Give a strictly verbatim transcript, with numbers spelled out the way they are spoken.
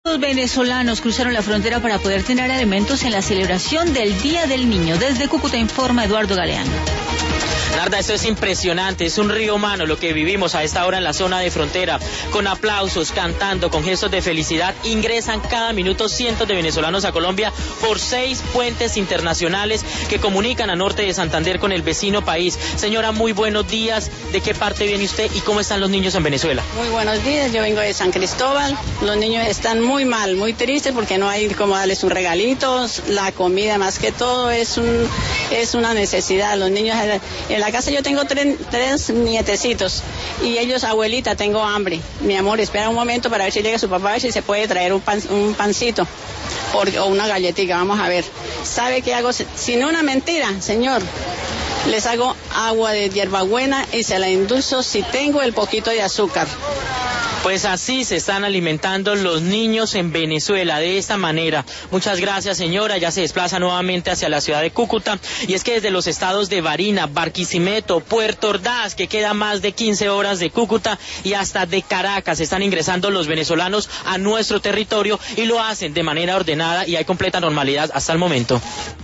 Los venezolanos cruzaron la frontera para poder tener alimentos en la celebración del Día del Niño. Desde Cúcuta informa Eduardo Galeano. Narda, esto es impresionante, es un río humano lo que vivimos a esta hora en la zona de frontera, con aplausos, cantando, con gestos de felicidad. Ingresan cada minuto cientos de venezolanos a Colombia por seis puentes internacionales que comunican a norte de Santander con el vecino país. Señora, muy buenos días. ¿De qué parte viene usted y cómo están los niños en Venezuela? Muy buenos días, yo vengo de San Cristóbal. Los niños están muy mal, muy tristes porque no hay como darles un regalito. La comida más que todo es un es una necesidad. Los niños en la casa yo tengo tres, tres nietecitos y ellos, abuelita, tengo hambre. Mi amor, espera un momento para ver si llega su papá, a ver si se puede traer un, pan, un pancito por, o una galletita, vamos a ver. ¿Sabe qué hago? Sin una mentira, señor. Les hago agua de hierbabuena y se la endulzo si tengo el poquito de azúcar. Pues así se están alimentando los niños en Venezuela, de esta manera. Muchas gracias, señora. Ya se desplaza nuevamente hacia la ciudad de Cúcuta. Y es que desde los estados de Barinas, Barquisimeto, Puerto Ordaz, que queda más de quince horas de Cúcuta, y hasta de Caracas están ingresando los venezolanos a nuestro territorio y lo hacen de manera ordenada y hay completa normalidad hasta el momento.